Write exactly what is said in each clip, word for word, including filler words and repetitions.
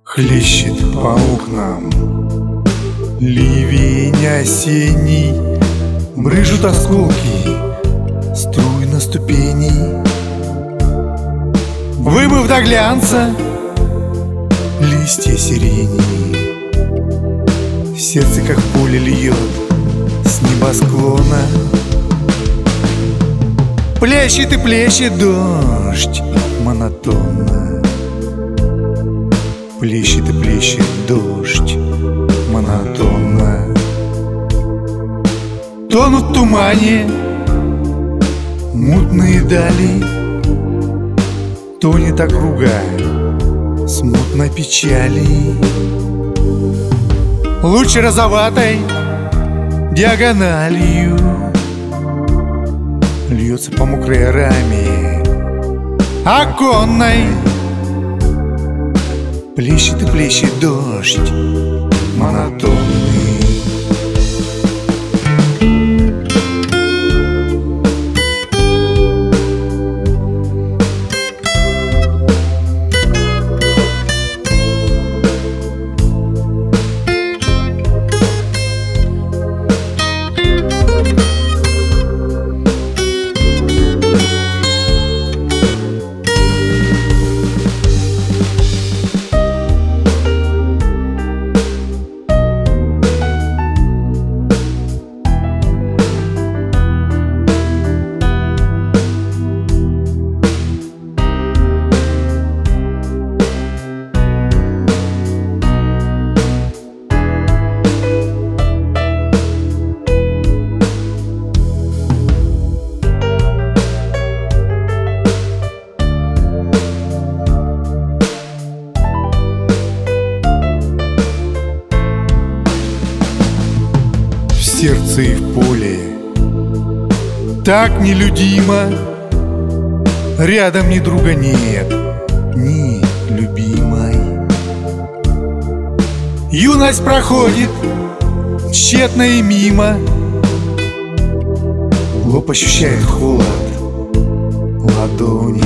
Хлещет по окнам ливень осенний, брыжут осколки струй на ступени. Вымыв до глянца листья сирени, сердце как поле льет с небосклона. Плещет и плещет дождь монотонно, плещет и плещет дождь монотонно. Тонут в тумане мутные дали, тонет округа смутной печали. Луч розоватой диагональю льется по мокрой раме оконной. Плещет и плещет дождь монотонный. В сердце и в поле так нелюдимо, рядом ни друга нет, ни любимой. Юность проходит тщетно и мимо, лоб ощущает холод ладони.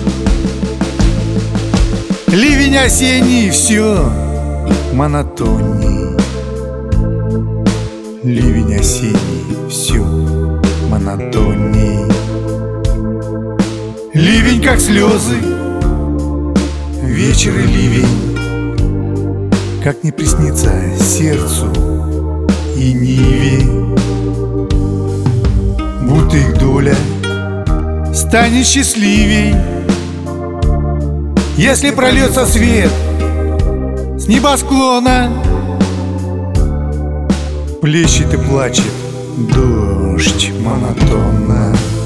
Ливень осенний все монотонней, ливень осенний все монотонней. Ливень как слезы, вечер и ливень, как не приснится сердцу и ниве. Будто их доля станет счастливей, если прольется свет с небосклона. Плещет и плачет дождь монотонно.